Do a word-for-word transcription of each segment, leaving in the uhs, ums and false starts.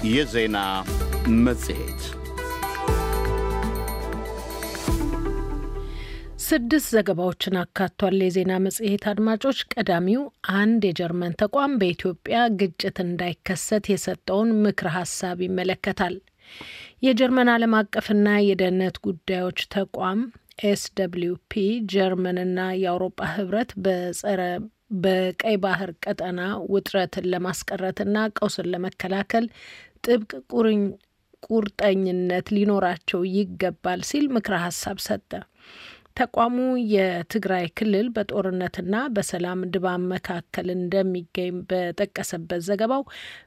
የዜና መጽሔት ስድስት ዘገባዎችን አካቷል። የዜና መጽሔት አድማጮች፣ ቀዳሚው አንድ የጀርመን ተቋም በኢትዮጵያ ግጭት እንዳይከሰት የሰጠውን ምክረ ሀሳብ ይመለከታል። የጀርመን ዓለም አቀፍና የደህንነት ጉዳዮች ተቋም ኤስ ደብሊው ፒ ጀርመንና የአውሮፓ ህብረት በጸረ በቀይ ባህር ቀጠና ውጥረትን ለማስቀረትና ቀውስን ለመከላከል ጥብቅ ቁርጠኝነት ሊኖራቸው ይገባል ሲል ምክረ ሀሳብ ሰጠ። ተቋሙ የትግራይ ክልል በጦርነትና በሰላም ድባብ መካከል እንደሚገኝ በጠቀሰበት ዘገባው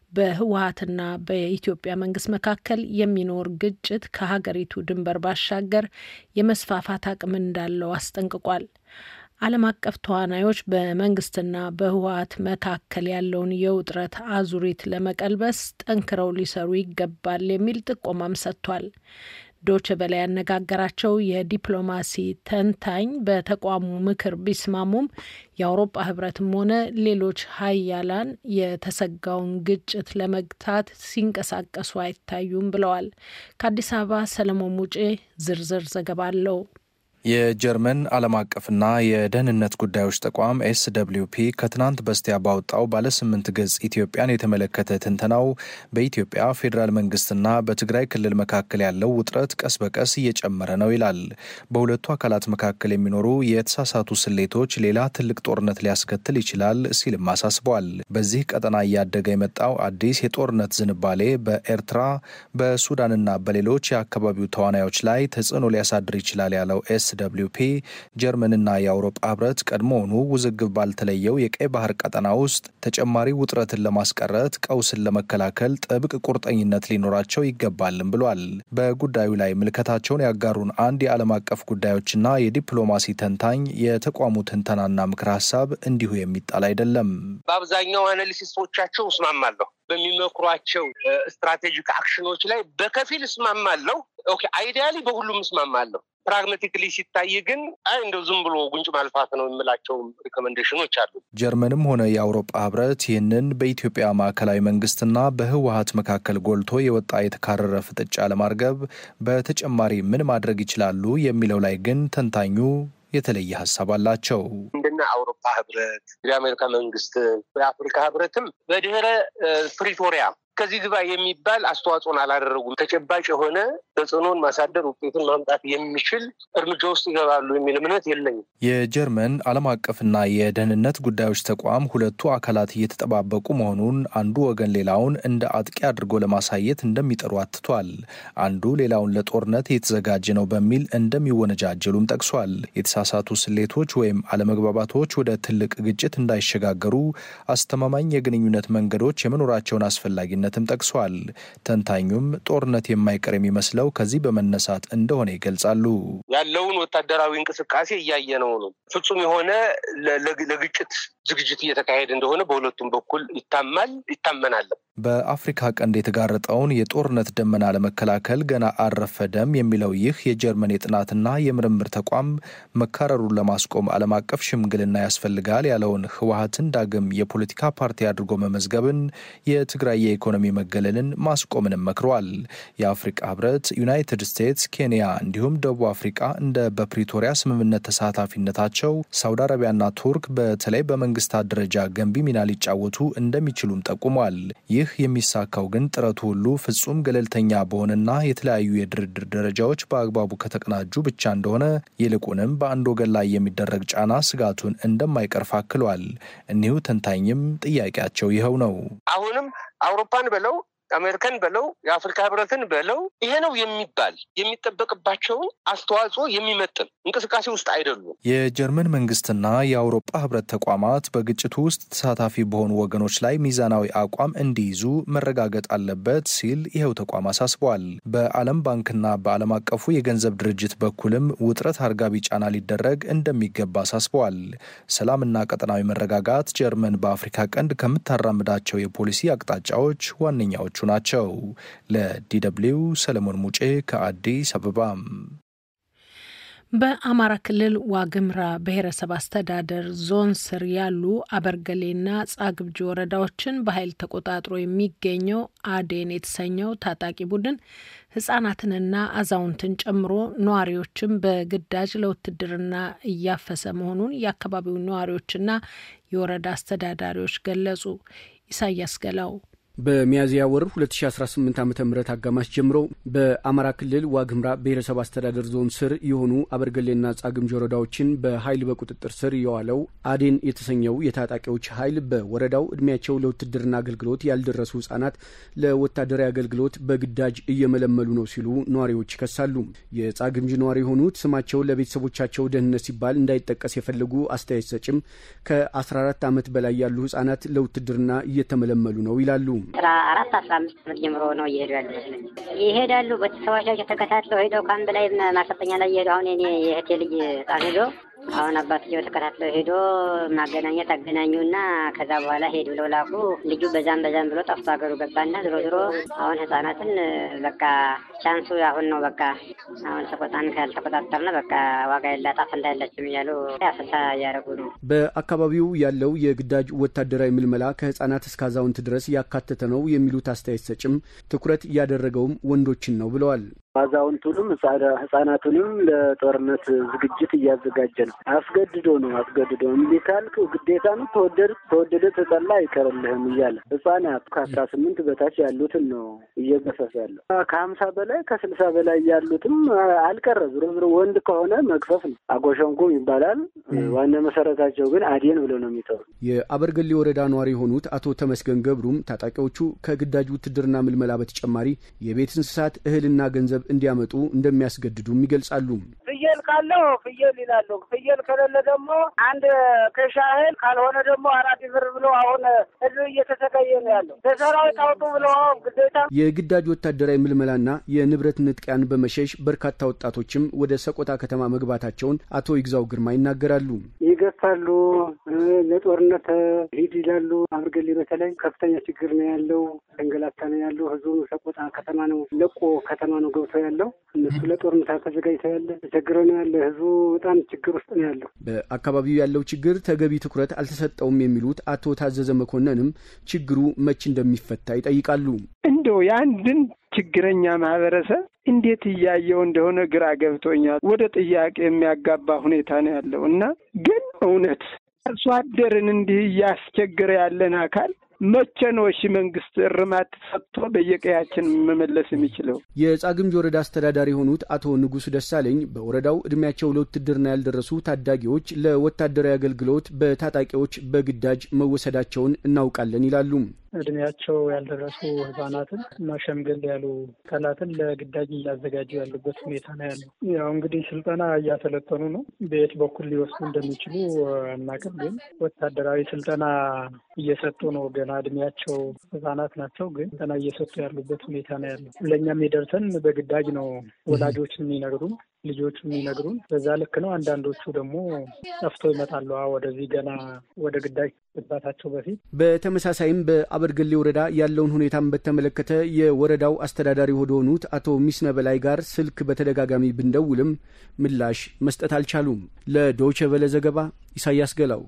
በህወሓትና በኢትዮጵያ መንግስት መካከል የሚኖር ግጭት ከሀገሪቱ ድንበር ባሻገር የመስፋፋት አቅም እንዳለው አስጠንቅቋል። ዓለም አቀፍ ተዋናዮች በመንግስትና በህወሓት መካከል ያለውን የውጥረት አዙሪት ለመቀልበስ ጠንክረው ሊሰሩ ይገባል የሚል ጥቆማም ሰጥቷል። ዶቼ ቬለ ያነጋገራቸው የዲፕሎማሲ ተንታኝ በተቋሙ ምክር ቢስማሙም የአውሮፓ ህብረትም ሆነ ሌሎች ሀያላን የተሰጋውን ግጭት ለመግታት ሲንቀሳቀሱ አይታዩም ብለዋል። ከአዲስ አበባ ሰለሞን ሙጬ ዝርዝር ዘገባ አለው። የጀርመን ዓለም አቀፍና የደህንነት ጉዳዮች ተቋም ኤስ ደብሊው ፒ ከትናንት በስቲያ ባወጣው ባለ ስምንት ገጽ ኢትዮጵያን የተመለከተ ትንተናው በኢትዮጵያ ፌዴራል መንግስትና በትግራይ ክልል መካከል ያለው ውጥረት ቀስ በቀስ እየጨመረ ነው ይላል። በሁለቱ አካላት መካከል የሚኖሩ የተሳሳቱ ስሌቶች ሌላ ትልቅ ጦርነት ሊያስከትል ይችላል ሲልም አሳስበዋል። በዚህ ቀጠና እያደገ የመጣው አዲስ የጦርነት ዝንባሌ በኤርትራ በሱዳንና በሌሎች የአካባቢው ተዋናዮች ላይ ተጽዕኖ ሊያሳድር ይችላል ያለው ኤስ ደብሊው ፒ ጀርመንና የአውሮፓ ህብረት ቀድሞውኑ ውዝግብ ባልተለየው የቀይ ባህር ቀጠና ውስጥ ተጨማሪ ውጥረትን ለማስቀረት ቀውስን ለመከላከል ጥብቅ ቁርጠኝነት ሊኖራቸው ይገባልም ብሏል። በጉዳዩ ላይ ምልከታቸውን ያጋሩን አንድ የዓለም አቀፍ ጉዳዮችና የዲፕሎማሲ ተንታኝ የተቋሙ ትንተናና ምክር ሀሳብ እንዲሁ የሚጣል አይደለም። በአብዛኛው አናሊሲስቶቻቸው እስማማለሁ። በሚመክሯቸው ስትራቴጂክ አክሽኖች ላይ በከፊል እስማማለሁ። ኦኬ አይዲያሊ በሁሉም እስማማለሁ። ፕራግማቲክሊ ሲታይ ግን አይ እንደው ዝም ብሎ ጉንጭ ማልፋት ነው የሚላቸው ሪኮሜንዴሽኖች አሉ። ጀርመንም ሆነ የአውሮፓ ህብረት ይህንን በኢትዮጵያ ማዕከላዊ መንግስትና በህወሓት መካከል ጎልቶ የወጣ የተካረረ ፍጥጫ ለማርገብ በተጨማሪ ምን ማድረግ ይችላሉ የሚለው ላይ ግን ተንታኙ የተለየ ሀሳብ አላቸው። እንደና አውሮፓ ህብረት፣ የአሜሪካ መንግስት፣ የአፍሪካ ህብረትም በድህረ ፕሪቶሪያ ከዚህ ግባ የሚባል አስተዋጽኦን አላደረጉም። ተጨባጭ የሆነ ተጽዕኖን ማሳደር ውጤትን ማምጣት የሚችል እርምጃ ውስጥ ይገባሉ የሚል እምነት የለኝም። የጀርመን ዓለም አቀፍና የደህንነት ጉዳዮች ተቋም ሁለቱ አካላት እየተጠባበቁ መሆኑን አንዱ ወገን ሌላውን እንደ አጥቂ አድርጎ ለማሳየት እንደሚጠሩ አትቷል። አንዱ ሌላውን ለጦርነት የተዘጋጀ ነው በሚል እንደሚወነጃጀሉም ጠቅሷል። የተሳሳቱ ስሌቶች ወይም አለመግባባቶች ወደ ትልቅ ግጭት እንዳይሸጋገሩ አስተማማኝ የግንኙነት መንገዶች የመኖራቸውን አስፈላጊነት ተም ጠቅሷል። ተንታኙም ጦርነት የማይቀር የሚመስለው ከዚህ በመነሳት እንደሆነ ይገልጻሉ። ያለውን ወታደራዊ እንቅስቃሴ እያየነው ነው። ፍጹም የሆነ ለግጭት ዝግጅት እየተካሄደ እንደሆነ በሁለቱም በኩል ይታማል ይታመናል። በአፍሪካ ቀንድ የተጋረጠውን የጦርነት ደመና ለመከላከል ገና አልረፈደም የሚለው ይህ የጀርመን የጥናትና የምርምር ተቋም መካረሩን ለማስቆም ዓለም አቀፍ ሽምግልና ያስፈልጋል ያለውን ህወሓትን ዳግም የፖለቲካ ፓርቲ አድርጎ መመዝገብን፣ የትግራይ የኢኮኖሚ መገለልን ማስቆምንም መክሯል። የአፍሪካ ህብረት፣ ዩናይትድ ስቴትስ፣ ኬንያ እንዲሁም ደቡብ አፍሪካ እንደ በፕሪቶሪያ ስምምነት ተሳታፊነታቸው ሳውዲ አረቢያና ቱርክ በተለይ በመንግስታት ደረጃ ገንቢ ሚና ሊጫወቱ እንደሚችሉም ጠቁሟል። ይህ የሚሳካው ግን ጥረቱ ሁሉ ፍጹም ገለልተኛ በሆነና የተለያዩ የድርድር ደረጃዎች በአግባቡ ከተቀናጁ ብቻ እንደሆነ፣ ይልቁንም በአንድ ወገን ላይ የሚደረግ ጫና ስጋቱን እንደማይቀርፍ አክሏል። እኒሁ ተንታኝም ጥያቄያቸው ይኸው ነው። አሁንም አውሮፓን በለው አሜሪካን በለው የአፍሪካ ህብረትን በለው ይሄ ነው የሚባል የሚጠበቅባቸውን አስተዋጽኦ የሚመጥን እንቅስቃሴ ውስጥ አይደሉም። የጀርመን መንግስትና የአውሮፓ ህብረት ተቋማት በግጭቱ ውስጥ ተሳታፊ በሆኑ ወገኖች ላይ ሚዛናዊ አቋም እንዲይዙ መረጋገጥ አለበት ሲል ይኸው ተቋም አሳስቧል። በዓለም ባንክና በዓለም አቀፉ የገንዘብ ድርጅት በኩልም ውጥረት አርጋቢ ጫና ሊደረግ እንደሚገባ አሳስቧል። ሰላምና ቀጠናዊ መረጋጋት ጀርመን በአፍሪካ ቀንድ ከምታራምዳቸው የፖሊሲ አቅጣጫዎች ዋነኛዎቹ ናቸው። ለዲ ደብልዩ ሰለሞን ሙጬ ከአዲስ አበባ። በአማራ ክልል ዋግምራ ብሔረሰብ አስተዳደር ዞን ስር ያሉ አበርገሌና ጻግብጂ ወረዳዎችን በኃይል ተቆጣጥሮ የሚገኘው አዴን የተሰኘው ታጣቂ ቡድን ህጻናትንና አዛውንትን ጨምሮ ነዋሪዎችን በግዳጅ ለውትድርና እያፈሰ መሆኑን የአካባቢው ነዋሪዎችና የወረዳ አስተዳዳሪዎች ገለጹ። ኢሳያስ ገላው በሚያዝያ ወር ሁለት ሺህ አስራ ስምንት ዓመተ ምህረት አጋማሽ ጀምሮ በአማራ ክልል ዋግምራ ብሔረሰብ አስተዳደር ዞን ስር የሆኑ አበርገሌና ጻግምጂ ወረዳዎችን በኃይል በቁጥጥር ስር የዋለው አዴን የተሰኘው የታጣቂዎች ኃይል በወረዳው እድሜያቸው ለውትድርና አገልግሎት ያልደረሱ ህጻናት ለወታደራዊ አገልግሎት በግዳጅ እየመለመሉ ነው ሲሉ ነዋሪዎች ይከሳሉ። የጻግምጂ ነዋሪ የሆኑት ስማቸው ለቤተሰቦቻቸው ደህንነት ሲባል እንዳይጠቀስ የፈለጉ አስተያየት ሰጭም ከአስራ አራት ዓመት በላይ ያሉ ህጻናት ለውትድርና እየተመለመሉ ነው ይላሉ። አስራ አራት አስራ አምስት ዓመት ጀምሮ ነው ይሄዱ ያሉት ይሄዳሉ በተሰዋሻቸው ተከታትለው ሄደው ካም በላይ ማሰልጠኛ ላይ ይሄዱ አሁን እኔ የህቴ ልጅ ጣን ሄዶ አሁን አባትየው ተከታትለው ሄዶ ማገናኘት አገናኙና ከዛ በኋላ ሄዱ ለላኩ ልጁ በዛም በዛም ብሎ ጠፍቶ አገሩ ገባና ድሮ ድሮ አሁን ህፃናትን በቃ ቻንሱ አሁን ነው በቃ አሁን ሰቆጣን ካልተቆጣጠርና በቃ ዋጋ ያላጣፍ እንዳለችም ይያሉ ያፈሳ ያረጉ ነው። በአካባቢው ያለው የግዳጅ ወታደራዊ ምልመላ ከህፃናት እስከ አዛውንት ድረስ ያካተተ ነው የሚሉት አስተያየት ሰጭም ትኩረት ያደረገውም ወንዶችን ነው ብለዋል። አዛውንቱንም ህፃናቱንም ለጦርነት ዝግጅት እያዘጋጀ ነው። አስገድዶ ነው አስገድዶ እንዲካልክ ግዴታ ነው ተወደደ ተወደደ ተጠላ አይቀርልህም እያለ ህፃናት ከአስራ ስምንት በታች ያሉትን ነው እየገፈፈ ያለው። ከሀምሳ በላይ ከስልሳ በላይ ያሉትም አልቀረ ዝሮ ዝሮ ወንድ ከሆነ መግፈፍ ነው። አጎሸንኩም ይባላል። ዋና መሰረታቸው ግን አዴን ብሎ ነው የሚጠሩ። የአበርገሌ ወረዳ ነዋሪ የሆኑት አቶ ተመስገን ገብሩም ታጣቂዎቹ ከግዳጅ ውትድርና ምልመላ በተጨማሪ የቤት እንስሳት እህልና ገንዘብ እንዲያመጡ እንደሚያስገድዱም ይገልጻሉ። ፍየል ካለው ፍየል ይላሉ። ፍየል ከሌለ ደግሞ አንድ ከሻህል ካልሆነ ደግሞ አራት ብር ብሎ አሁን ህዝብ እየተሰቃየ ነው ያለው። በሰራዊት አውጡ ብሎ ግዴታ የግዳጅ ወታደራዊ ምልመላና የንብረት ንጥቂያን በመሸሽ በርካታ ወጣቶችም ወደ ሰቆጣ ከተማ መግባታቸውን አቶ ይግዛው ግርማ ይናገራሉ። ይገፋሉ፣ ለጦርነት ሂድ ይላሉ። አበርገሌ በተለይ ከፍተኛ ችግር ነው ያለው። ተንገላታ ነው ያለው። ህዝቡ ሰቆጣ ከተማ ነው ለቆ ከተማ ነው ገብቶ ያለው። እነሱ ለጦርነት ተዘጋጅተው ያለ ተቸግረው ነው ያለ። ህዝቡ በጣም ችግር ውስጥ ነው ያለው። በአካባቢው ያለው ችግር ተገቢ ትኩረት አልተሰጠውም የሚሉት አቶ ታዘዘ መኮንንም ችግሩ መች እንደሚፈታ ይጠይቃሉ። እንደው ያንድን ችግረኛ ማህበረሰብ እንዴት እያየው እንደሆነ ግራ ገብቶኛል። ወደ ጥያቄ የሚያጋባ ሁኔታ ነው ያለው እና ግን እውነት አርሶ አደርን እንዲህ እያስቸገረ ያለን አካል መቼ ነው እሺ መንግስት እርማት ሰጥቶ በየቀያችን መመለስ የሚችለው? የጻግምጂ ወረዳ አስተዳዳሪ የሆኑት አቶ ንጉስ ደሳለኝ በወረዳው እድሜያቸው ለውትድርና ያልደረሱ ታዳጊዎች ለወታደራዊ አገልግሎት በታጣቂዎች በግዳጅ መወሰዳቸውን እናውቃለን ይላሉ። እድሜያቸው ያልደረሱ ህጻናትን እና ሸምገል ያሉ አካላትን ለግዳጅ እያዘጋጁ ያሉበት ሁኔታ ነው ያለው። ያው እንግዲህ ስልጠና እያሰለጠኑ ነው። በየት በኩል ሊወስዱ እንደሚችሉ አናውቅም፣ ግን ወታደራዊ ስልጠና እየሰጡ ነው። ገና እድሜያቸው ህጻናት ናቸው፣ ግን ስልጠና እየሰጡ ያሉበት ሁኔታ ነው ያለው። ለእኛም የደርሰን በግዳጅ ነው ወላጆች የሚነግሩን፣ ልጆቹ የሚነግሩን በዛ ልክ ነው። አንዳንዶቹ ደግሞ ጠፍቶ ይመጣሉ ወደዚህ ገና ወደ ግዳጅ ግባታቸው በፊት። በተመሳሳይም በአበርገሌ ወረዳ ያለውን ሁኔታን በተመለከተ የወረዳው አስተዳዳሪ ሆነውት አቶ ሚስነ በላይ ጋር ስልክ በተደጋጋሚ ብንደውልም ምላሽ መስጠት አልቻሉም። ለዶይቼ ቬለ ዘገባ ኢሳያስ ገላው።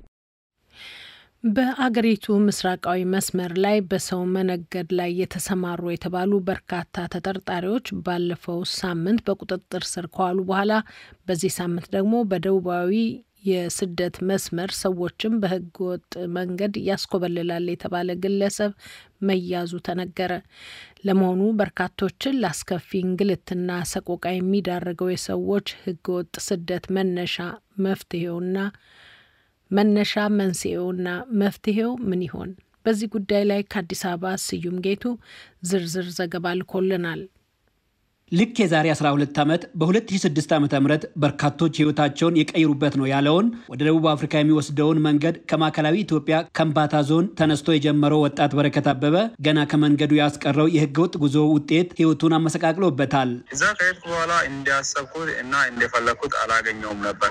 በአገሪቱ ምስራቃዊ መስመር ላይ በሰው መነገድ ላይ የተሰማሩ የተባሉ በርካታ ተጠርጣሪዎች ባለፈው ሳምንት በቁጥጥር ስር ከዋሉ በኋላ በዚህ ሳምንት ደግሞ በደቡባዊ የስደት መስመር ሰዎችን በህገ ወጥ መንገድ ያስኮበልላል የተባለ ግለሰብ መያዙ ተነገረ። ለመሆኑ በርካቶችን ላስከፊ እንግልትና ሰቆቃ የሚዳርገው የሰዎች ህገ ወጥ ስደት መነሻ መፍትሄውና መነሻ መንስኤውና መፍትሄው ምን ይሆን? በዚህ ጉዳይ ላይ ከአዲስ አበባ ስዩም ጌቱ ዝርዝር ዘገባ ልኮልናል። ልክ የዛሬ አስራ ሁለት ዓመት በሁለት ሺህ ስድስት ዓመተ ምህረት በርካቶች ህይወታቸውን የቀይሩበት ነው ያለውን ወደ ደቡብ አፍሪካ የሚወስደውን መንገድ ከማዕከላዊ ኢትዮጵያ ከምባታ ዞን ተነስቶ የጀመረው ወጣት በረከት አበበ ገና ከመንገዱ ያስቀረው የህገወጥ ጉዞ ውጤት ህይወቱን አመሰቃቅሎበታል። እዛ ከሄድኩ በኋላ እንዲያሰብኩት እና እንደፈለኩት አላገኘውም ነበር።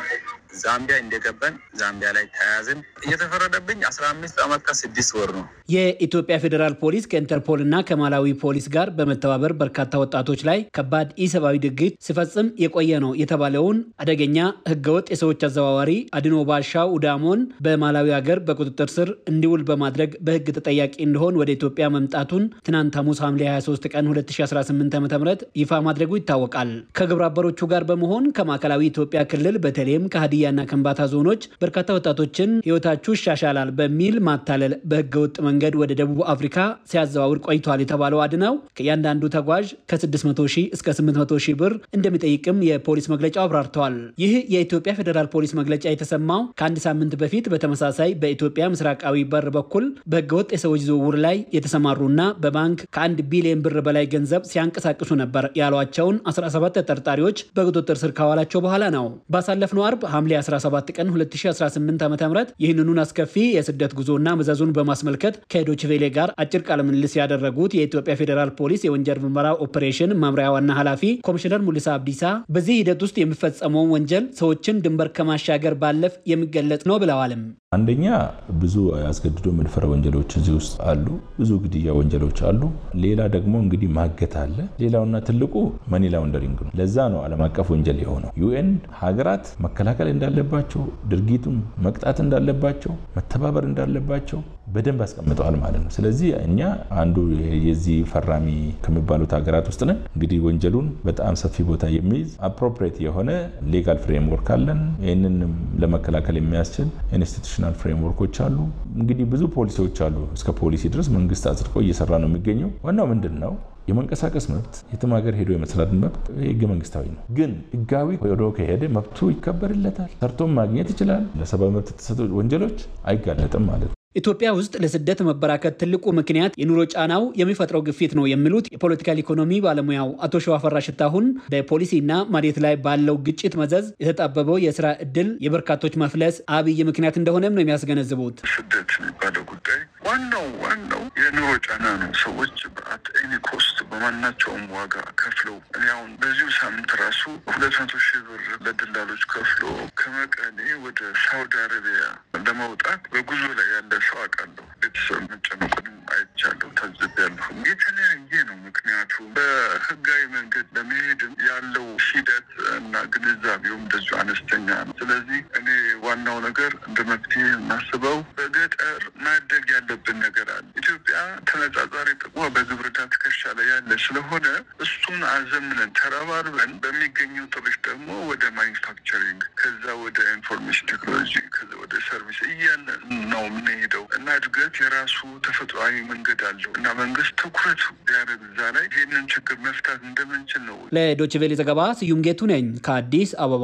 ዛምቢያ እንደገባን ዛምቢያ ላይ ተያዝን እየተፈረደብኝ አስራ አምስት አመት ከስድስት ወር ነው። የኢትዮጵያ ፌደራል ፖሊስ ከኢንተርፖልና ከማላዊ ፖሊስ ጋር በመተባበር በርካታ ወጣቶች ላይ ከባድ ኢሰብአዊ ድርጊት ሲፈጽም የቆየ ነው የተባለውን አደገኛ ህገወጥ የሰዎች አዘዋዋሪ አድኖ ባሻው ኡዳሞን በማላዊ ሀገር በቁጥጥር ስር እንዲውል በማድረግ በህግ ተጠያቂ እንደሆን ወደ ኢትዮጵያ መምጣቱን ትናንት ሐሙስ ሐምሌ ሃያ ሶስት ቀን ሁለት ሺህ አስራ ስምንት ዓ.ም ይፋ ማድረጉ ይታወቃል። ከግብረ አበሮቹ ጋር በመሆን ከማዕከላዊ ኢትዮጵያ ክልል በተለይም ከሀዲያና ከምባታ ዞኖች በርካታ ወጣቶችን ህይወታችሁ ይሻሻላል በሚል ማታለል በህገወጥ መንገድ ወደ ደቡብ አፍሪካ ሲያዘዋውር ቆይቷል የተባለው አድናው ከእያንዳንዱ ተጓዥ ከስድስት መቶ ሺህ እስከ ስምንት መቶ ሺህ ብር እንደሚጠይቅም የፖሊስ መግለጫው አብራርተዋል። ይህ የኢትዮጵያ ፌደራል ፖሊስ መግለጫ የተሰማው ከአንድ ሳምንት በፊት በተመሳሳይ በኢትዮጵያ ምስራቃዊ በር በኩል በህገወጥ የሰዎች ዝውውር ላይ የተሰማሩና በባንክ ከአንድ ቢሊዮን ብር በላይ ገንዘብ ሲያንቀሳቅሱ ነበር ያሏቸውን አስራ ሰባት ተጠርጣሪዎች በቁጥጥር ስር ካዋላቸው በኋላ ነው። ባሳለፍነው አርብ ሐምሌ አስራ ሰባት ቀን ሁለት ሺህ አስራ ስምንት ዓ.ም ይህንኑን አስከፊ የስደት ጉዞና መዘዙን በማስመልከት ከዶይቼ ቬለ ጋር አጭር ቃለ ምልልስ ያደረጉት የኢትዮጵያ ፌደራል ፖሊስ የወንጀል ምርመራ ኦፕሬሽን መምሪያ ዋና ኃላፊ ኮሚሽነር ሙልሳ አብዲሳ በዚህ ሂደት ውስጥ የሚፈጸመው ወንጀል ሰዎችን ድንበር ከማሻገር ባለፍ የሚገለጽ ነው ብለዋልም። አንደኛ ብዙ አስገድዶ መድፈር ወንጀሎች እዚህ ውስጥ አሉ፣ ብዙ ግድያ ወንጀሎች አሉ። ሌላ ደግሞ እንግዲህ ማገት አለ። ሌላውና ትልቁ መኒ ላውንደሪንግ ነው። ለዛ ነው ዓለም አቀፍ ወንጀል የሆነው። ዩኤን ሀገራት መከላከል እንዳለባቸው፣ ድርጊቱን መቅጣት እንዳለባቸው፣ መተባበር እንዳለባቸው በደንብ አስቀምጠዋል ማለት ነው። ስለዚህ እኛ አንዱ የዚህ ፈራሚ ከሚባሉት ሀገራት ውስጥ ነን። እንግዲህ ወንጀሉን በጣም ሰፊ ቦታ የሚይዝ አፕሮፕሪየት የሆነ ሌጋል ፍሬምወርክ አለን። ይህንን ለመከላከል የሚያስችል ኢንስቲቱሽናል ፍሬምወርኮች አሉ። እንግዲህ ብዙ ፖሊሲዎች አሉ። እስከ ፖሊሲ ድረስ መንግስት አጽድቆ እየሰራ ነው የሚገኘው። ዋናው ምንድነው? የመንቀሳቀስ መብት፣ የትም ሀገር ሄዶ የመስራት መብት ህገ መንግስታዊ ነው። ግን ህጋዊ ሄዶ ከሄደ መብቱ ይከበርለታል፣ ሰርቶም ማግኘት ይችላል። ለሰብአዊ መብት የተሰጡ ወንጀሎች አይጋለጥም ማለት ነው። ኢትዮጵያ ውስጥ ለስደት መበራከት ትልቁ ምክንያት የኑሮ ጫናው የሚፈጥረው ግፊት ነው የሚሉት የፖለቲካል ኢኮኖሚ ባለሙያው አቶ ሸዋፈራ ሽታሁን በፖሊሲና መሬት ላይ ባለው ግጭት መዘዝ የተጣበበው የስራ እድል የበርካቶች መፍለስ አብይ ምክንያት እንደሆነም ነው የሚያስገነዝቡት። ስደት የሚባለው ጉዳይ ዋናው ዋናው የኑሮ ጫና ነው። ሰዎች በአት ኤኒ ኮስት በማናቸውም ዋጋ ከፍለው እኔ አሁን በዚሁ ሳምንት ራሱ ሁለት መቶ ሺህ ብር ለደላሎች ከፍሎ ከመቀሌ ወደ ሳውዲ አረቢያ ለማውጣት በጉዞ ላይ ያለ ሰው አውቃለሁ። ቤተሰብ መጨነቁንም አይቻለሁ፣ ታዝቤያለሁ። የተለያየ ነው ምክንያቱ። በህጋዊ መንገድ ለመሄድም ያለው ሂደት እና ግንዛቤውም እንደዚሁ አነስተኛ ነው። ስለዚህ እኔ ዋናው ነገር እንደ መፍትሄ የማስበው በገጠር ማደግ ያለብን ነገር አለ። ኢትዮጵያ ተነጻጻሪ ጥቅሟ በግብርና ትከሻ ላይ ያለ ስለሆነ እሱን አዘምነን ተረባርበን በሚገኘው ጥሪት ደግሞ ወደ ማኒፋክቸሪንግ፣ ከዛ ወደ ኢንፎርሜሽን ቴክኖሎጂ፣ ከዛ ወደ ሰርቪስ እያለ ነው የምንሄደው እና እድገት የራሱ ተፈጥሯዊ መንገድ አለው እና መንግስት ትኩረት ቢያደርግ እዛ ላይ ይህንን ችግር መፍታት እንደምንችል ነው። ለዶይቼ ቬለ ዘገባ ስዩም ጌቱ ነኝ ከአዲስ አበባ።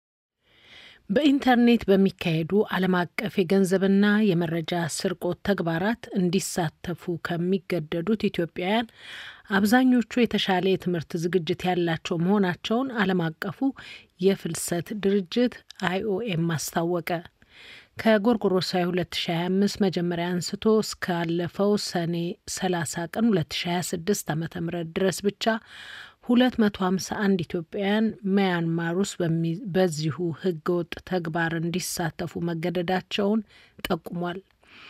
በኢንተርኔት በሚካሄዱ ዓለም አቀፍ የገንዘብና የመረጃ ስርቆት ተግባራት እንዲሳተፉ ከሚገደዱት ኢትዮጵያውያን አብዛኞቹ የተሻለ የትምህርት ዝግጅት ያላቸው መሆናቸውን ዓለም አቀፉ የፍልሰት ድርጅት አይኦኤም አስታወቀ። ከጎርጎሮሳዊ ሁለት ሺህ ሀያ አምስት መጀመሪያ አንስቶ እስካለፈው ሰኔ ሰላሳ ቀን ሁለት ሺህ ሀያ ስድስት ዓመተ ምህረት ድረስ ብቻ ሁለት መቶ ሃምሳ አንድ ኢትዮጵያውያን ሚያንማር ውስጥ በዚሁ ህገወጥ ተግባር እንዲሳተፉ መገደዳቸውን ጠቁሟል።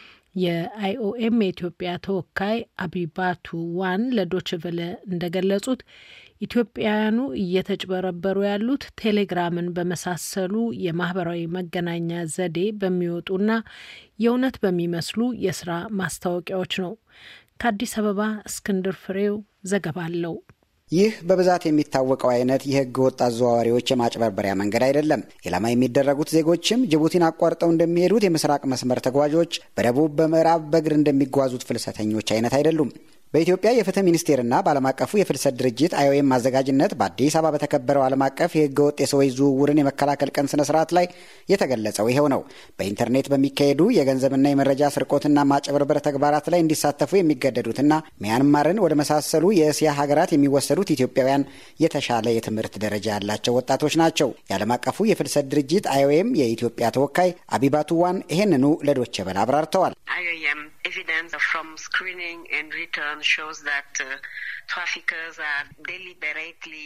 የአይኦኤም የኢትዮጵያ ተወካይ አቢባቱ ዋን ለዶይቼ ቬለ እንደገለጹት ኢትዮጵያውያኑ እየተጭበረበሩ ያሉት ቴሌግራምን በመሳሰሉ የማህበራዊ መገናኛ ዘዴ በሚወጡና የእውነት በሚመስሉ የስራ ማስታወቂያዎች ነው። ከአዲስ አበባ እስክንድር ፍሬው ዘገባ አለው። ይህ በብዛት የሚታወቀው አይነት የህገ ወጥ አዘዋዋሪዎች የማጭበርበሪያ መንገድ አይደለም። ኢላማ የሚደረጉት ዜጎችም ጅቡቲን አቋርጠው እንደሚሄዱት የምስራቅ መስመር ተጓዦች፣ በደቡብ በምዕራብ በእግር እንደሚጓዙት ፍልሰተኞች አይነት አይደሉም። በኢትዮጵያ የፍትህ ሚኒስቴርና በዓለም አቀፉ የፍልሰት ድርጅት አይኦኤም አዘጋጅነት በአዲስ አበባ በተከበረው ዓለም አቀፍ የህገ ወጥ የሰዎች ዝውውርን የመከላከል ቀን ስነ ስርዓት ላይ የተገለጸው ይሄው ነው። በኢንተርኔት በሚካሄዱ የገንዘብና የመረጃ ስርቆትና ማጭበርበር ተግባራት ላይ እንዲሳተፉ የሚገደዱትና ሚያንማርን ወደ መሳሰሉ የእስያ ሀገራት የሚወሰዱት ኢትዮጵያውያን የተሻለ የትምህርት ደረጃ ያላቸው ወጣቶች ናቸው። የዓለም አቀፉ የፍልሰት ድርጅት አይኦኤም የኢትዮጵያ ተወካይ አቢባቱ ዋን ይህንኑ ለዶይቼ ቬለ አብራርተዋል። Evidence from screening and return shows that uh, traffickers are deliberately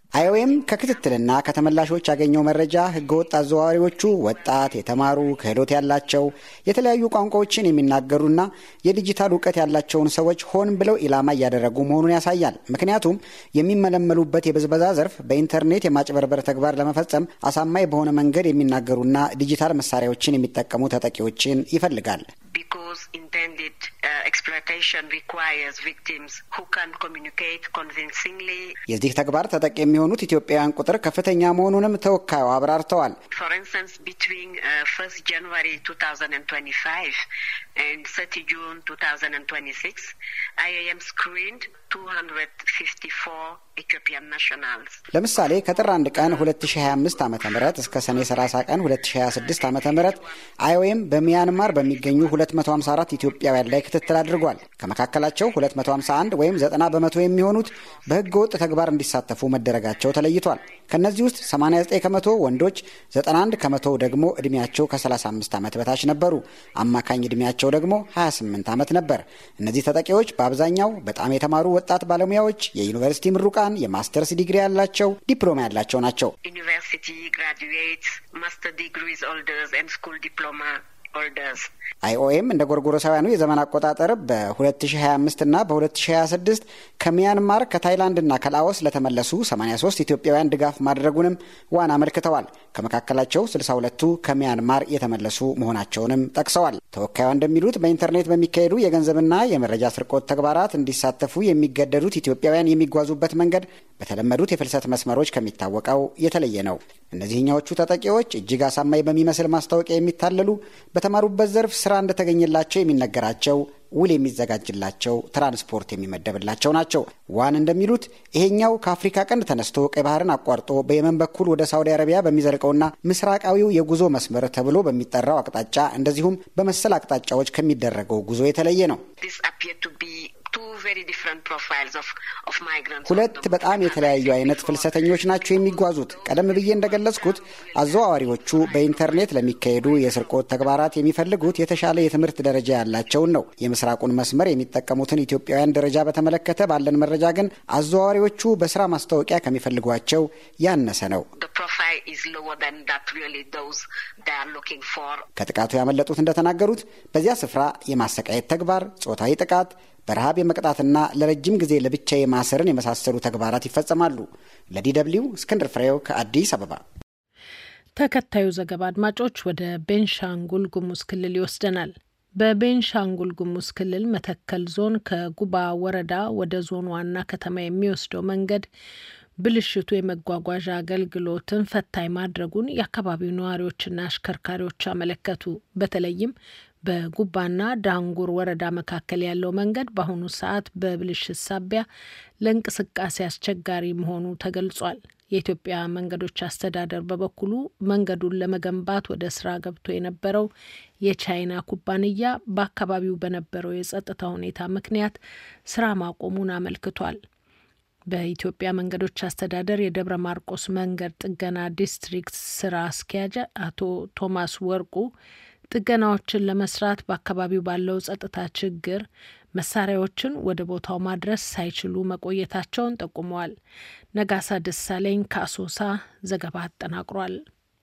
አይኦኤም ከክትትልና ከተመላሾች ያገኘው መረጃ ህገወጥ አዘዋዋሪዎቹ ወጣት፣ የተማሩ፣ ክህሎት ያላቸው የተለያዩ ቋንቋዎችን የሚናገሩና የዲጂታል እውቀት ያላቸውን ሰዎች ሆን ብለው ኢላማ እያደረጉ መሆኑን ያሳያል። ምክንያቱም የሚመለመሉበት የብዝበዛ ዘርፍ በኢንተርኔት የማጭበርበር ተግባር ለመፈጸም አሳማኝ በሆነ መንገድ የሚናገሩና ዲጂታል መሳሪያዎችን የሚጠቀሙ ተጠቂዎችን ይፈልጋል። Because intended uh, exploitation requires victims who can communicate convincingly. የዚህ ተግባር ተጠቂ የሚሆኑት ኢትዮጵያውያን ቁጥር ከፍተኛ መሆኑንም ተወካዩ አብራርተዋል። For instance, between uh, first January twenty twenty-five and thirty June twenty twenty-six, I A M screened two hundred fifty-four Ethiopian nationals. ለምሳሌ ከጥር አንድ ቀን ሁለት ሺህ ሀያ አምስት ዓመተ ምህረት እስከ ሰኔ ሰላሳ ቀን ሁለት ሺህ ሀያ ስድስት ዓመተ ምህረት አይኦኤም በሚያንማር በሚገኙ ሁለት መቶ ሃምሳ አራት ኢትዮጵያውያን ላይ ክትትል አድርጓል። ከመካከላቸው ሁለት መቶ ሃምሳ አንድ ወይም ዘጠና በመቶ የሚሆኑት በህገ ወጥ ተግባር እንዲሳተፉ መደረጋቸው ተለይቷል። ከነዚህ ውስጥ ሰማንያ ዘጠኝ ከመቶ ወንዶች፣ ዘጠና አንድ ከመቶ ደግሞ እድሜያቸው ከሰላሳ አምስት ዓመት በታች ነበሩ። አማካኝ እድሜያቸው ደግሞ ሀያ ስምንት ዓመት ነበር። እነዚህ ተጠቂዎች በአብዛኛው በጣም የተማሩ ወጣት ባለሙያዎች፣ የዩኒቨርሲቲ ምሩቃን፣ የማስተርስ ዲግሪ ያላቸው፣ ዲፕሎማ ያላቸው ናቸው። ዩኒቨርሲቲ ግራጁዌትስ፣ ማስተር ዲግሪስ ሆልደርስ ኤንድ ስኩል ዲፕሎማ ሆልደርስ። አይኦኤም እንደ ጎርጎሮሳውያኑ የዘመን አቆጣጠር በ2025 እና በ2026 ከሚያንማር ከታይላንድና ከላኦስ ለተመለሱ ሰማንያ ሶስት ኢትዮጵያውያን ድጋፍ ማድረጉንም ዋን አመልክተዋል። ከመካከላቸው ስልሳ ሁለቱ ከሚያንማር የተመለሱ መሆናቸውንም ጠቅሰዋል። ተወካዩ እንደሚሉት በኢንተርኔት በሚካሄዱ የገንዘብና የመረጃ ስርቆት ተግባራት እንዲሳተፉ የሚገደዱት ኢትዮጵያውያን የሚጓዙበት መንገድ በተለመዱት የፍልሰት መስመሮች ከሚታወቀው የተለየ ነው። እነዚህኛዎቹ ተጠቂዎች እጅግ አሳማኝ በሚመስል ማስታወቂያ የሚታለሉ፣ በተማሩበት ዘርፍ ስራ እንደተገኘላቸው የሚነገራቸው፣ ውል የሚዘጋጅላቸው፣ ትራንስፖርት የሚመደብላቸው ናቸው። ዋን እንደሚሉት ይሄኛው ከአፍሪካ ቀንድ ተነስቶ ቀይ ባህርን አቋርጦ በየመን በኩል ወደ ሳውዲ አረቢያ በሚዘልቀውና ምስራቃዊው የጉዞ መስመር ተብሎ በሚጠራው አቅጣጫ እንደዚሁም በመሰል አቅጣጫዎች ከሚደረገው ጉዞ የተለየ ነው። ሁለት በጣም የተለያዩ አይነት ፍልሰተኞች ናቸው የሚጓዙት። ቀደም ብዬ እንደገለጽኩት አዘዋዋሪዎቹ በኢንተርኔት ለሚካሄዱ የስርቆት ተግባራት የሚፈልጉት የተሻለ የትምህርት ደረጃ ያላቸውን ነው። የምስራቁን መስመር የሚጠቀሙትን ኢትዮጵያውያን ደረጃ በተመለከተ ባለን መረጃ ግን አዘዋዋሪዎቹ በስራ ማስታወቂያ ከሚፈልጓቸው ያነሰ ነው። ከጥቃቱ ያመለጡት እንደተናገሩት በዚያ ስፍራ የማሰቃየት ተግባር፣ ጾታዊ ጥቃት፣ በረሃብ የመቅጣትና ለረጅም ጊዜ ለብቻ የማሰርን የመሳሰሉ ተግባራት ይፈጸማሉ። ለዲ ደብልዩ እስክንድር ፍሬው ከአዲስ አበባ። ተከታዩ ዘገባ አድማጮች ወደ ቤንሻንጉል ጉሙዝ ክልል ይወስደናል። በቤንሻንጉል ጉሙዝ ክልል መተከል ዞን ከጉባ ወረዳ ወደ ዞን ዋና ከተማ የሚወስደው መንገድ ብልሽቱ የመጓጓዣ አገልግሎትን ፈታኝ ማድረጉን የአካባቢው ነዋሪዎችና አሽከርካሪዎች አመለከቱ። በተለይም በጉባና ዳንጉር ወረዳ መካከል ያለው መንገድ በአሁኑ ሰዓት በብልሽት ሳቢያ ለእንቅስቃሴ አስቸጋሪ መሆኑ ተገልጿል። የኢትዮጵያ መንገዶች አስተዳደር በበኩሉ መንገዱን ለመገንባት ወደ ስራ ገብቶ የነበረው የቻይና ኩባንያ በአካባቢው በነበረው የጸጥታ ሁኔታ ምክንያት ስራ ማቆሙን አመልክቷል። በኢትዮጵያ መንገዶች አስተዳደር የደብረ ማርቆስ መንገድ ጥገና ዲስትሪክት ስራ አስኪያጅ አቶ ቶማስ ወርቁ ጥገናዎችን ለመስራት በአካባቢው ባለው ጸጥታ ችግር መሳሪያዎችን ወደ ቦታው ማድረስ ሳይችሉ መቆየታቸውን ጠቁመዋል። ነጋሳ ደሳለኝ ከአሶሳ ዘገባ አጠናቅሯል።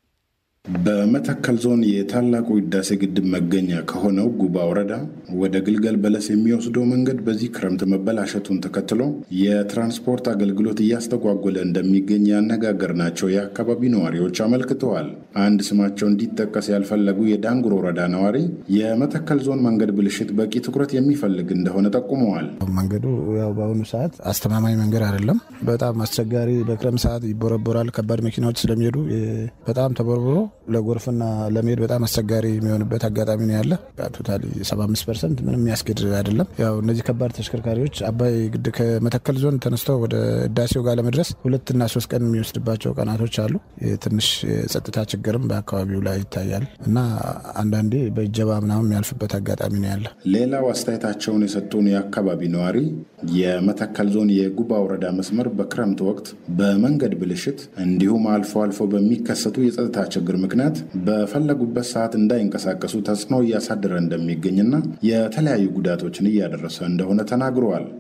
በመተከል ዞን የታላቁ ህዳሴ ግድብ መገኛ ከሆነው ጉባ ወረዳ ወደ ግልገል በለስ የሚወስደው መንገድ በዚህ ክረምት መበላሸቱን ተከትሎ የትራንስፖርት አገልግሎት እያስተጓጎለ እንደሚገኝ ያነጋገርናቸው የአካባቢ ነዋሪዎች አመልክተዋል። አንድ ስማቸው እንዲጠቀስ ያልፈለጉ የዳንጉር ወረዳ ነዋሪ የመተከል ዞን መንገድ ብልሽት በቂ ትኩረት የሚፈልግ እንደሆነ ጠቁመዋል። መንገዱ ያው በአሁኑ ሰዓት አስተማማኝ መንገድ አይደለም። በጣም አስቸጋሪ፣ በክረምት ሰዓት ይቦረቦራል። ከባድ መኪናዎች ስለሚሄዱ በጣም ተቦርብሮ ለጎርፍና ለመሄድ በጣም አስቸጋሪ የሚሆንበት አጋጣሚ ነው ያለ። ቶታሊ ሰባ አምስት ፐርሰንት ምንም የሚያስገድ አይደለም። ያው እነዚህ ከባድ ተሽከርካሪዎች አባይ ግድ ከመተከል ዞን ተነስተው ወደ ህዳሴው ጋር ለመድረስ ሁለትና ሶስት ቀን የሚወስድባቸው ቀናቶች አሉ። ትንሽ የጸጥታ ችግርም በአካባቢው ላይ ይታያል እና አንዳንዴ በእጀባ ምናምን የሚያልፍበት አጋጣሚ ነው ያለ። ሌላው አስተያየታቸውን የሰጡን የአካባቢ ነዋሪ የመተከል ዞን የጉባ ወረዳ መስመር በክረምት ወቅት በመንገድ ብልሽት እንዲሁም አልፎ አልፎ በሚከሰቱ የጸጥታ ችግር ምክንያት በፈለጉበት ሰዓት እንዳይንቀሳቀሱ ተጽዕኖ እያሳደረ እንደሚገኝና የተለያዩ ጉዳቶችን እያደረሰ እንደሆነ ተናግረዋል።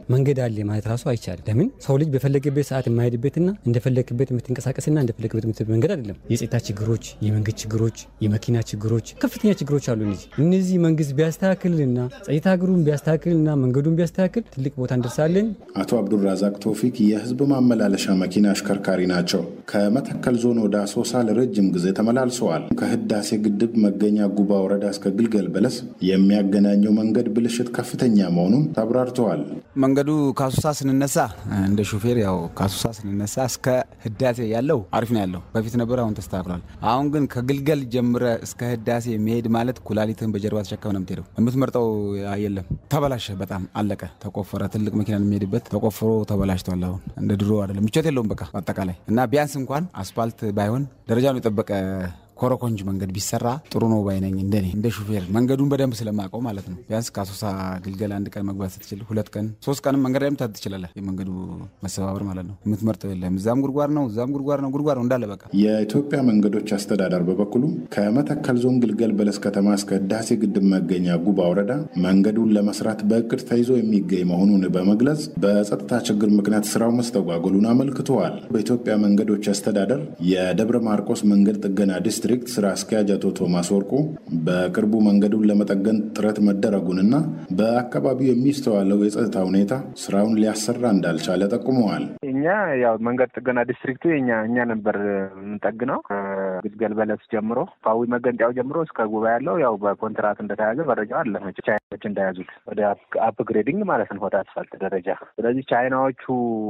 መንገድ አለ ማለት ራሱ አይቻልም። ለምን ሰው ልጅ በፈለገበት ሰዓት የማይሄድበትና እንደፈለገበት የምትንቀሳቀስና እንደፈለገበት የምትሄድ መንገድ አይደለም። የጸጥታ ችግሮች፣ የመንገድ ችግሮች፣ የመኪና ችግሮች፣ ከፍተኛ ችግሮች አሉ። እነዚህ እነዚህ መንግስት ቢያስተካክልና ጸጥታ ግሩን ቢያስተካክልና መንገዱን ቢያስተካክል ትልቅ ቦታ እንደርሳለን። አቶ አብዱራዛቅ ቶፊክ የህዝብ ማመላለሻ መኪና አሽከርካሪ ናቸው። ከመተከል ዞን ወደ አሶሳ ለረጅም ጊዜ ተመላልሰዋል። ከህዳሴ ግድብ መገኛ ጉባ ወረዳ እስከ ግልገል በለስ የሚያገናኘው መንገድ ብልሽት ከፍተኛ መሆኑን ተብራርተዋል። መንገዱ ካሱሳ ስንነሳ እንደ ሹፌር ያው ካሱሳ ስንነሳ እስከ ህዳሴ ያለው አሪፍ ነው ያለው። በፊት ነበር፣ አሁን ተስተካክሏል። አሁን ግን ከግልገል ጀምረ እስከ ህዳሴ የሚሄድ ማለት ኩላሊትን በጀርባ ተሸከመ ነው የምትሄደው። የምትመርጠው የለም። ተበላሸ፣ በጣም አለቀ። ተቆፈረ። ትልቅ መኪና የሚሄድበት ተቆፍሮ ተበላሽቷል። አሁን እንደ ድሮ አይደለም። ምቾት የለውም በቃ አጠቃላይ እና ቢያንስ እንኳን አስፋልት ባይሆን ደረጃውን የጠበቀ ኮረኮንጅ መንገድ ቢሰራ ጥሩ ነው ባይነኝ እንደኔ እንደ ሹፌር መንገዱን በደንብ ስለማቀው ማለት ነው። ቢያንስ ካሶሳ ግልገል አንድ ቀን መግባት ስትችል ሁለት ቀን ሶስት ቀን መንገድ ላይ መታት ትችላለህ። የመንገዱ መሰባበር ማለት ነው። የምትመርጠው የለም። እዛም ጉድጓድ ነው፣ እዛም ጉድጓድ ነው፣ ጉድጓድ ነው እንዳለ በቃ። የኢትዮጵያ መንገዶች አስተዳደር በበኩሉ ከመተከል ዞን ግልገል በለስ ከተማ እስከ ህዳሴ ግድብ መገኛ ጉባ ወረዳ መንገዱን ለመስራት በእቅድ ተይዞ የሚገኝ መሆኑን በመግለጽ በጸጥታ ችግር ምክንያት ስራው መስተጓጎሉን አመልክተዋል። በኢትዮጵያ መንገዶች አስተዳደር የደብረ ማርቆስ መንገድ ጥገና ዲስትሪክት ስራ አስኪያጅ አቶ ቶማስ ወርቁ በቅርቡ መንገዱን ለመጠገን ጥረት መደረጉንና በአካባቢው የሚስተዋለው የጸጥታ ሁኔታ ስራውን ሊያሰራ እንዳልቻለ ጠቁመዋል። እኛ ያው መንገድ ጥገና ዲስትሪክቱ እኛ እኛ ነበር የምንጠግነው ግልገል በለስ ጀምሮ ፓዊ መገንጫው ጀምሮ እስከ ጉባ ያለው ያው በኮንትራት እንደተያዘ መረጃው አለ። ቻይናዎች እንደያዙት ወደ አፕግሬዲንግ ማለት ነው ወደ አስፋልት ደረጃ። ስለዚህ ቻይናዎቹ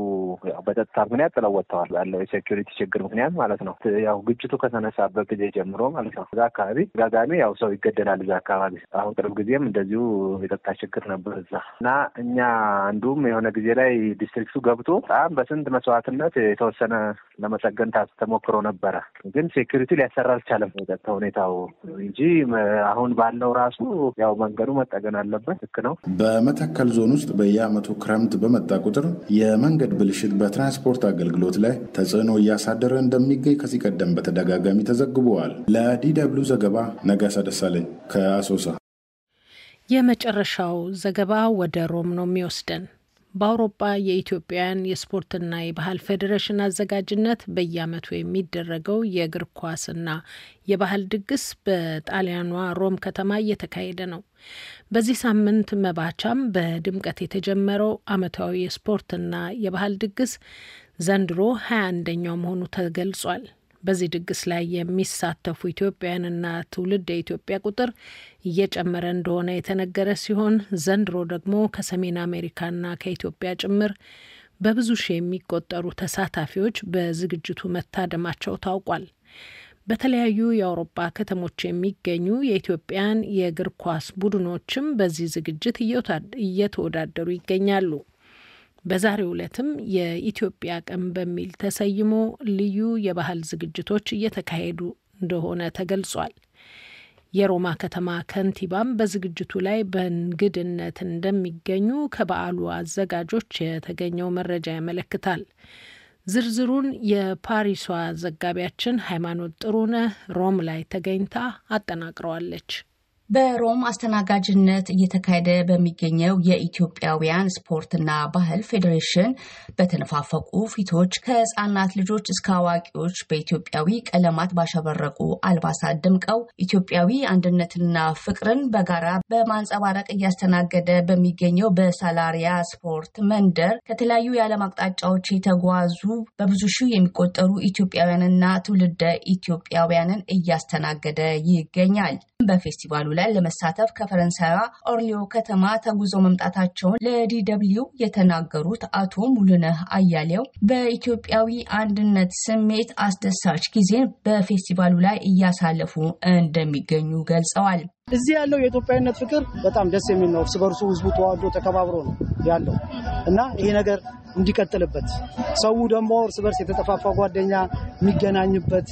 ያው በጸጥታ ምክንያት ጥለው ወጥተዋል። ያለው የሴኩሪቲ ችግር ምክንያት ማለት ነው። ያው ግጭቱ ከተነሳበት ጊዜ ጀምሮ ማለት ነው እዛ አካባቢ ጋጋሚ ያው ሰው ይገደላል እዛ አካባቢ። አሁን ቅርብ ጊዜም እንደዚሁ የጸጥታ ችግር ነበር እዛ እና እኛ አንዱም የሆነ ጊዜ ላይ ዲስትሪክቱ ገብቶ በጣም በስንት መስዋዕትነት የተወሰነ ለመጠገን ተሞክሮ ነበረ። ግን ሴኩሪቲ ሊያሰራ አልቻለም የጸጥታ ሁኔታው እንጂ አሁን ባለው ራሱ ያው መንገዱ መጠገን አለበት። ልክ ነው። በመተከል ዞን ውስጥ በየዓመቱ ክረምት በመጣ ቁጥር የመንገድ ብልሽት በትራንስፖርት አገልግሎት ላይ ተጽዕኖ እያሳደረ እንደሚገኝ ከዚህ ቀደም በተደጋጋሚ ተዘግቧል። ለዲደብሊው ዘገባ ነጋሳ ደሳለኝ ከአሶሳ። የመጨረሻው ዘገባ ወደ ሮም ነው የሚወስደን። በአውሮፓ የኢትዮጵያን የስፖርትና የባህል ፌዴሬሽን አዘጋጅነት በየዓመቱ የሚደረገው የእግር ኳስና የባህል ድግስ በጣሊያኗ ሮም ከተማ እየተካሄደ ነው። በዚህ ሳምንት መባቻም በድምቀት የተጀመረው ዓመታዊ የስፖርትና የባህል ድግስ ዘንድሮ ሀያ አንደኛው መሆኑ ተገልጿል። በዚህ ድግስ ላይ የሚሳተፉ ኢትዮጵያውያንና ትውልድ የኢትዮጵያ ቁጥር እየጨመረ እንደሆነ የተነገረ ሲሆን ዘንድሮ ደግሞ ከሰሜን አሜሪካና ከኢትዮጵያ ጭምር በብዙ ሺህ የሚቆጠሩ ተሳታፊዎች በዝግጅቱ መታደማቸው ታውቋል። በተለያዩ የአውሮፓ ከተሞች የሚገኙ የኢትዮጵያን የእግር ኳስ ቡድኖችም በዚህ ዝግጅት እየተወዳደሩ ይገኛሉ። በዛሬው ዕለትም የኢትዮጵያ ቀን በሚል ተሰይሞ ልዩ የባህል ዝግጅቶች እየተካሄዱ እንደሆነ ተገልጿል። የሮማ ከተማ ከንቲባም በዝግጅቱ ላይ በእንግድነት እንደሚገኙ ከበዓሉ አዘጋጆች የተገኘው መረጃ ያመለክታል። ዝርዝሩን የፓሪሷ ዘጋቢያችን ሃይማኖት ጥሩነህ ሮም ላይ ተገኝታ አጠናቅረዋለች። በሮም አስተናጋጅነት እየተካሄደ በሚገኘው የኢትዮጵያውያን ስፖርትና ባህል ፌዴሬሽን በተነፋፈቁ ፊቶች ከህፃናት ልጆች እስከ አዋቂዎች በኢትዮጵያዊ ቀለማት ባሸበረቁ አልባሳት ደምቀው ኢትዮጵያዊ አንድነትና ፍቅርን በጋራ በማንጸባረቅ እያስተናገደ በሚገኘው በሳላሪያ ስፖርት መንደር ከተለያዩ የዓለም አቅጣጫዎች የተጓዙ በብዙ ሺህ የሚቆጠሩ ኢትዮጵያውያንና ትውልደ ኢትዮጵያውያንን እያስተናገደ ይገኛል። በፌስቲቫሉ ላይ ለመሳተፍ ከፈረንሳይዋ ኦርሊዮ ከተማ ተጉዘው መምጣታቸውን ለዲደብሊው የተናገሩት አቶ ሙሉነህ አያሌው በኢትዮጵያዊ አንድነት ስሜት አስደሳች ጊዜን በፌስቲቫሉ ላይ እያሳለፉ እንደሚገኙ ገልጸዋል። እዚህ ያለው የኢትዮጵያዊነት ፍቅር በጣም ደስ የሚል ነው። እርስ በርሱ ህዝቡ ተዋዶ ተከባብሮ ነው ያለው እና ይሄ ነገር እንዲቀጥልበት ሰው ደግሞ እርስ በርስ የተጠፋፋ ጓደኛ የሚገናኝበት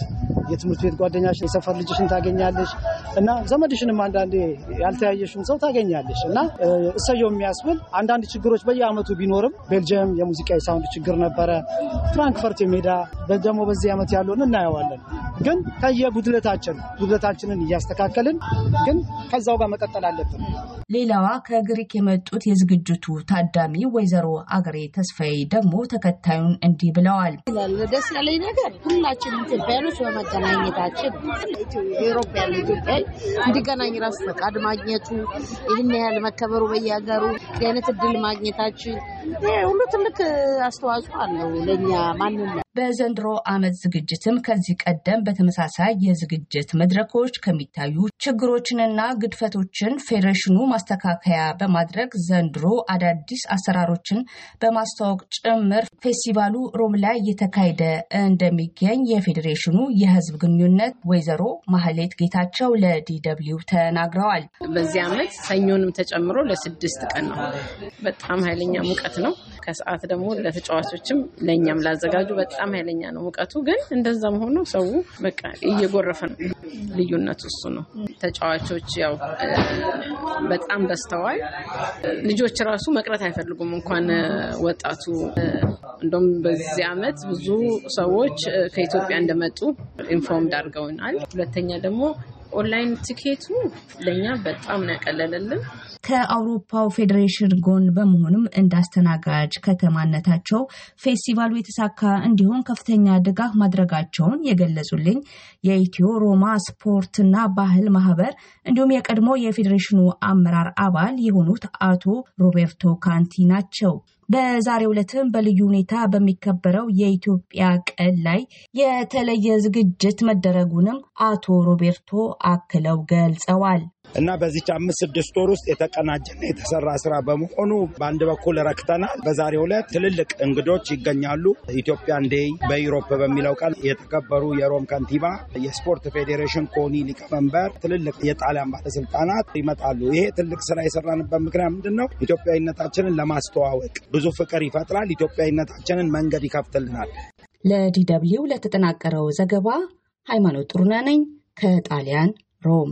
የትምህርት ቤት ጓደኛሽ የሰፈር ልጅሽን ታገኛለሽ እና ዘመድሽንም አንዳንዴ ያልተያየሽውን ሰው ታገኛለሽ እና እሰየው የሚያስብል አንዳንድ ችግሮች በየአመቱ ቢኖርም ቤልጅየም የሙዚቃ የሳውንድ ችግር ነበረ ፍራንክፈርት የሜዳ ደግሞ በዚህ አመት ያለውን እናየዋለን ግን ከየጉድለታችን ጉድለታችንን እያስተካከልን ግን ከዛው ጋር መቀጠል አለብን። ሌላዋ ከግሪክ የመጡት የዝግጅቱ ታዳሚ ወይዘሮ አገሬ ተስፋዬ ደግሞ ተከታዩን እንዲህ ብለዋል። ደስ ያለኝ ነገር ሁላችንም ኢትዮጵያኖች በመገናኘታችን ኢሮፕ ያለ ኢትዮጵያዊ እንዲገናኝ ራሱ ፈቃድ ማግኘቱ ይህን ያህል መከበሩ በየሀገሩ አይነት እድል ማግኘታችን ሁሉ ትልቅ አስተዋጽኦ አለው ለኛ ማንነት። በዘንድሮ ዓመት ዝግጅትም ከዚህ ቀደም በተመሳሳይ የዝግጅት መድረኮች ከሚታዩ ችግሮችንና ግድፈቶችን ፌዴሬሽኑ ማስተካከያ በማድረግ ዘንድሮ አዳዲስ አሰራሮችን በማስተዋወቅ ጭምር ፌስቲቫሉ ሮም ላይ እየተካሄደ እንደሚገኝ የፌዴሬሽኑ የሕዝብ ግንኙነት ወይዘሮ ማህሌት ጌታቸው ለዲደብሊው ተናግረዋል። በዚህ ዓመት ሰኞንም ተጨምሮ ለስድስት ቀን ነው። በጣም ኃይለኛ ሙቀት ነው። ከሰዓት ደግሞ ለተጫዋቾችም ለኛም ላዘጋጁ በጣም ኃይለኛ ነው ሙቀቱ። ግን እንደዛም ሆኖ ሰው በቃ እየጎረፈ ነው። ልዩነቱ እሱ ነው። ተጫዋቾች ያው በጣም በስተዋል ልጆች ራሱ መቅረት አይፈልጉም እንኳን ወጣቱ። እንደውም በዚህ ዓመት ብዙ ሰዎች ከኢትዮጵያ እንደመጡ ኢንፎርም አድርገውናል። ሁለተኛ ደግሞ ኦንላይን ቲኬቱ ለኛ በጣም ነው ያቀለለልን። ከአውሮፓው ፌዴሬሽን ጎን በመሆንም እንዳስተናጋጅ ከተማነታቸው ፌስቲቫሉ የተሳካ እንዲሆን ከፍተኛ ድጋፍ ማድረጋቸውን የገለጹልኝ የኢትዮ ሮማ ስፖርትና ባህል ማህበር እንዲሁም የቀድሞ የፌዴሬሽኑ አመራር አባል የሆኑት አቶ ሮቤርቶ ካንቲ ናቸው። በዛሬው ዕለትም በልዩ ሁኔታ በሚከበረው የኢትዮጵያ ቀን ላይ የተለየ ዝግጅት መደረጉንም አቶ ሮቤርቶ አክለው ገልጸዋል። እና በዚህ አምስት ስድስት ወር ውስጥ የተቀናጀና የተሰራ ስራ በመሆኑ በአንድ በኩል ረክተናል። በዛሬው ዕለት ትልልቅ እንግዶች ይገኛሉ። ኢትዮጵያን ዴይ በዩሮፕ በሚለው ቀን የተከበሩ የሮም ከንቲባ፣ የስፖርት ፌዴሬሽን ኮኒ ሊቀመንበር፣ ትልልቅ የጣሊያን ባለስልጣናት ይመጣሉ። ይሄ ትልቅ ስራ የሰራንበት ምክንያት ምንድነው? ኢትዮጵያዊነታችንን ለማስተዋወቅ ብዙ ፍቅር ይፈጥራል። ኢትዮጵያዊነታችንን መንገድ ይከፍትልናል። ለዲደብሊው ለተጠናቀረው ዘገባ ሃይማኖት ጥሩነህ ነኝ ከጣሊያን ሮም።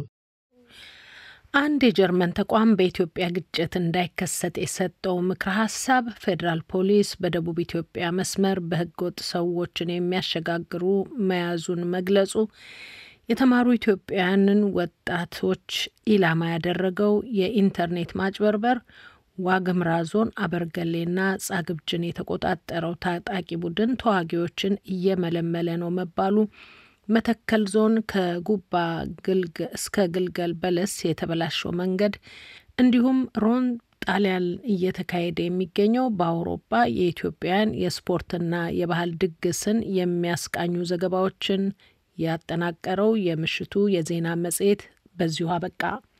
አንድ የጀርመን ተቋም በኢትዮጵያ ግጭት እንዳይከሰት የሰጠው ምክረ ሀሳብ ፌዴራል ፖሊስ በደቡብ ኢትዮጵያ መስመር በህገወጥ ሰዎችን የሚያሸጋግሩ መያዙን መግለጹ የተማሩ ኢትዮጵያውያንን ወጣቶች ኢላማ ያደረገው የኢንተርኔት ማጭበርበር ዋግምራ ዞን አበርገሌና ጻግብጅን የተቆጣጠረው ታጣቂ ቡድን ተዋጊዎችን እየመለመለ ነው መባሉ መተከል ዞን ከጉባ እስከ ግልገል በለስ የተበላሸው መንገድ እንዲሁም ሮም ጣሊያን እየተካሄደ የሚገኘው በአውሮፓ የኢትዮጵያን የስፖርትና የባህል ድግስን የሚያስቃኙ ዘገባዎችን ያጠናቀረው የምሽቱ የዜና መጽሔት በዚሁ አበቃ።